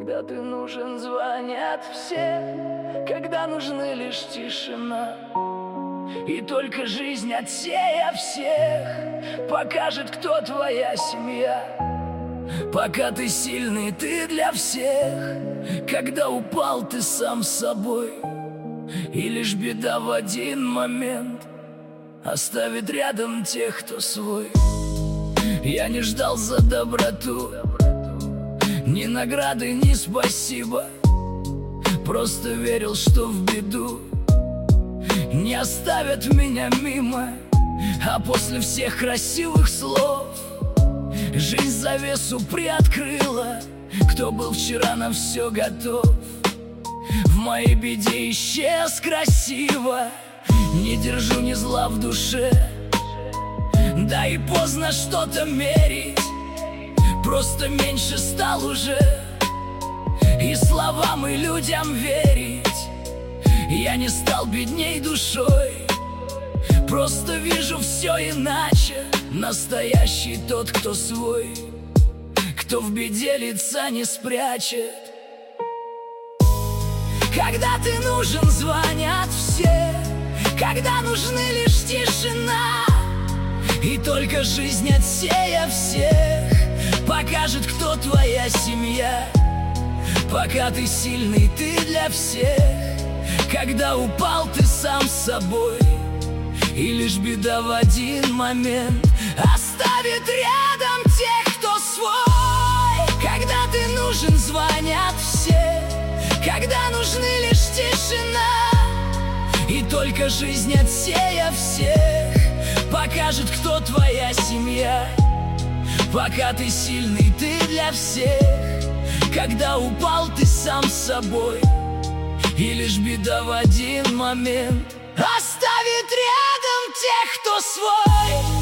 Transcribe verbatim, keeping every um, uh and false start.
Когда ты нужен, звонят все, когда нужны лишь тишина. И только жизнь отсея всех покажет, кто твоя семья. Пока ты сильный, ты для всех. Когда упал, ты сам с собой. И лишь беда в один момент оставит рядом тех, кто свой. Я не ждал за доброту ни награды, ни спасибо. Просто верил, что в беду не оставят меня мимо. А после всех красивых слов жизнь завесу приоткрыла. Кто был вчера на все готов, в моей беде исчез красиво. Не держу ни зла в душе, да и поздно что-то мерить. Просто меньше стал уже и словам, и людям верить. Я не стал бедней душой, просто вижу все иначе. Настоящий тот, кто свой, кто в беде лица не спрячет. Когда ты нужен, звонят все, когда нужны лишь тишина. И только жизнь отсея всех покажет, кто твоя семья. Пока ты сильный, ты для всех. Когда упал, ты сам с собой. И лишь беда в один момент оставит рядом тех, кто свой. Когда ты нужен, звонят все, когда нужны лишь тишина. И только жизнь отсея всех покажет, кто твоя семья. Пока ты сильный, ты для всех. Когда упал, ты сам с собой. И лишь беда в один момент оставит рядом тех, кто свой.